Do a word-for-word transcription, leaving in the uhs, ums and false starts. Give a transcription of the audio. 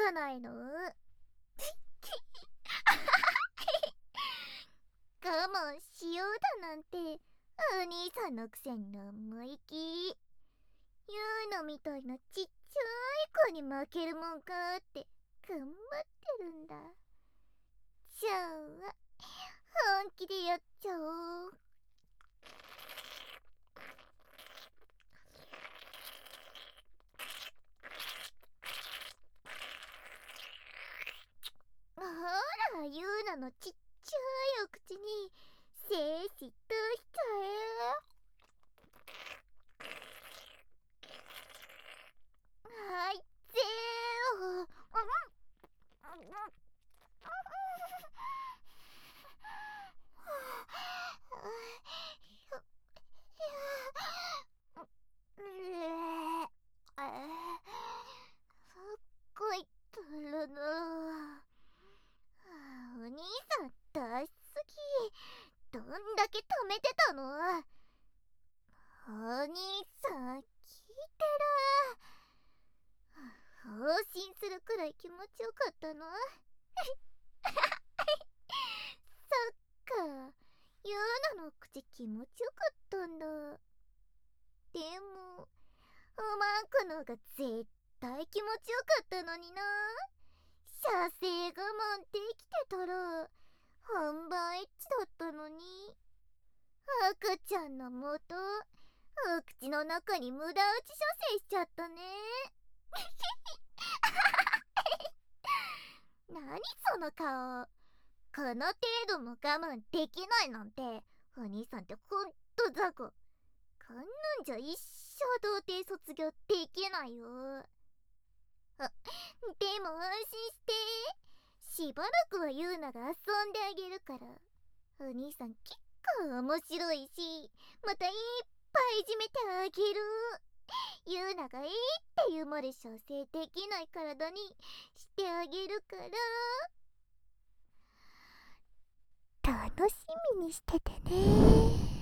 かないの？我慢しようだなんてお兄さんのくせに生意気。ユーナみたいなちっちゃい子に負けるもんかって頑張ってるんだ。じゃあ本気でやっちゃおう。ほら、ユーナのちっちゃいお口にせーしとしちゃえ。はい、ぜーお。こいったるな。お兄さん出しすぎ。どんだけ貯めてたの？お兄さん聞いてる？放心するくらい気持ちよかったの？そっか、ユーナの口気持ちよかったんだ。でもおまんこのが絶対気持ちよかったのにな。射精我慢できてたら本番エッチだったのに。赤ちゃんの元お口の中に無駄打ち射精しちゃったね。何その顔。この程度も我慢できないなんてお兄さんってほんと雑魚。こんなんじゃ一生童貞卒業できないよ。あ、でも安心して、しばらくはユーナが遊んであげるから。お兄さん結構面白いし、またいっぱいいじめてあげる。ユーナがいいって言うまで射精できない体にしてあげるから、楽しみにしててね。